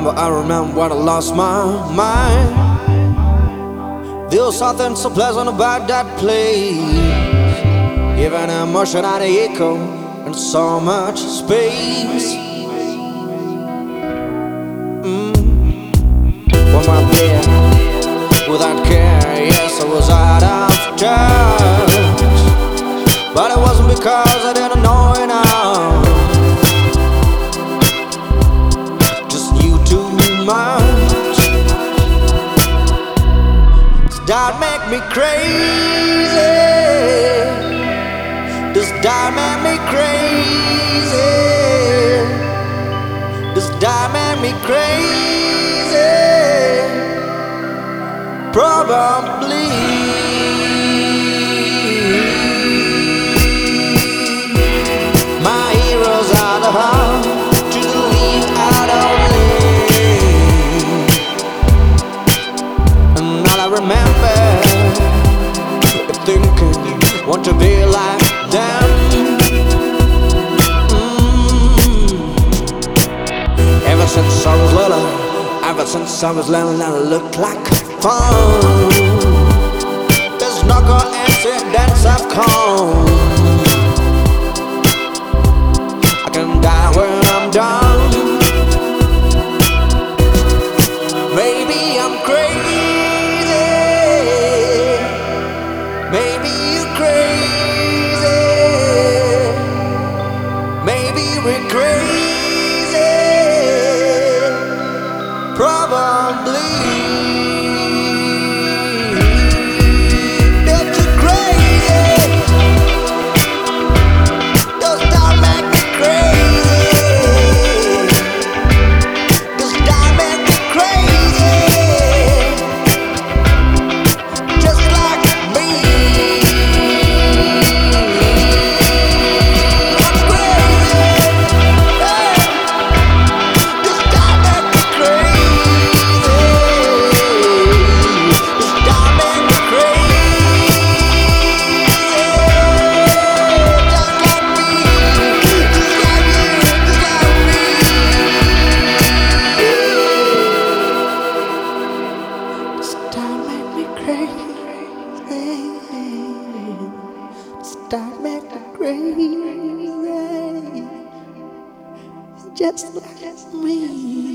I remember when I lost my mind. There was something so pleasant about that place, even emotion and the echo and so much space. When my beer, without care, yes, I was out of touch. But it wasn't because I didn't know enough, just knew too much. That make me crazy. Does that make me crazy? Does that make me crazy? Probably. My heroes are the heart to leave out of me, and all I remember is thinking, want to be like them. Ever since I was little, I looked like fun. There's no coincidence I've come. I can die when I'm done. Maybe I'm crazy. Maybe you're crazy. Maybe we're crazy. Probably. You're too crazy. Does that make me crazy? Does that make me crazy? Just like me. I'm crazy. Hey. Does that make me crazy? Does that make me crazy? Just like me. Just like you. Just like me. Does that make me crazy? Does that make me crazy? Just like me.